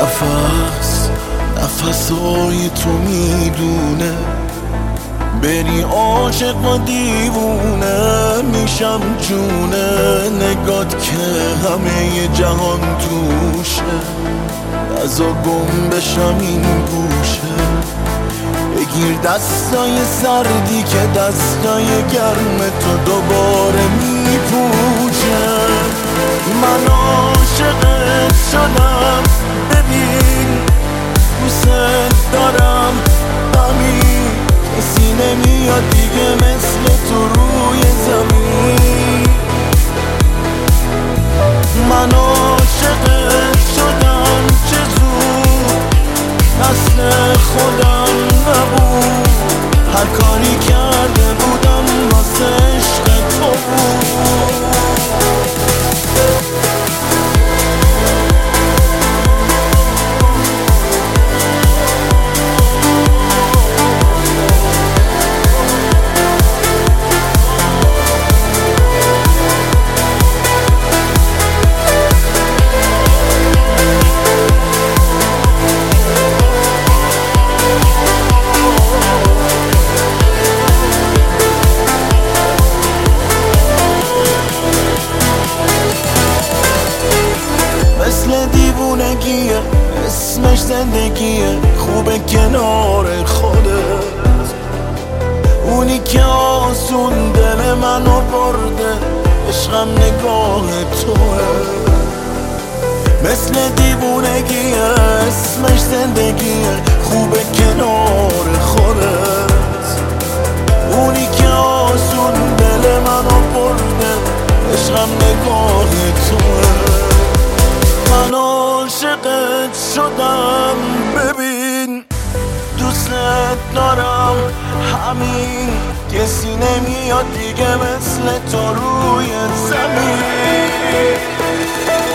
نفسای تو میدونه بری عاشق و دیوونه میشم جونه نگات که همه جهان توشه ازا گم بشم این گوشه بگیر دستای سردی که دستای گرم تو دوباره میپوشه من عاشقت شدم ببین دوست دارم همین کسی نمیاد دیگه مثل تو روی زمین من عاشقت شدم چه زود مثل خودم نبود هر کاری کرده بودم واسه عشق تو بود دیوونگیه اسمش زندگیه خوبه کنار خودت اونی که آسون دل منو برده عشقم نگاه توه مثل دیوونگیه اسمش زندگیه خوبه کنار خودت اونی که آسون دل منو برده عشقم نگاه توه من عاشقت شدم ببین دوست دارم همین کسی نمیاد دیگه مثل تو روی زمین